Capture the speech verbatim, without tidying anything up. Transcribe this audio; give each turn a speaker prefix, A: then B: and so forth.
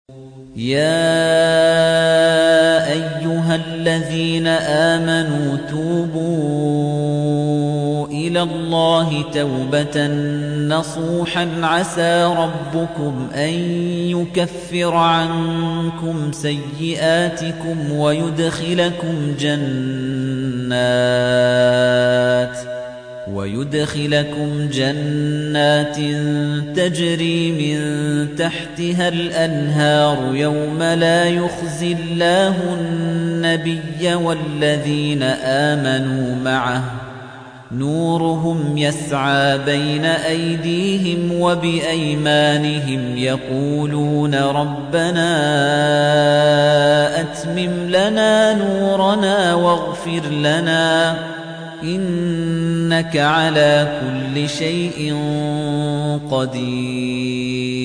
A: يَا أَيُّهَا الَّذِينَ آمَنُوا تُوبُوا إِلَى اللَّهِ تَوْبَةً نَّصُوحًا عَسَىٰ رَبُّكُمْ أَن يُكَفِّرَ عَنكُمْ سَيِّئَاتِكُمْ وَيُدْخِلَكُمْ جَنَّاتٍ وَيُدْخِلَكُمْ جَنَّاتٍ تَجْرِي مِن تَحْتِهَا الْأَنْهَارُ يَوْمَ لَا يُخْزِي اللَّهُ النَّبِيَّ وَالَّذِينَ آمَنُوا مَعَهُ نُورُهُمْ يَسْعَىٰ بَيْنَ أَيْدِيهِمْ وَبِأَيْمَانِهِمْ يَقُولُونَ رَبَّنَا أَتْمِمْ لَنَا نُورَنَا وَاغْفِرْ لَنَا إِنَّكَ عَلَىٰ كُلِّ شَيْءٍ قَدِيرٌ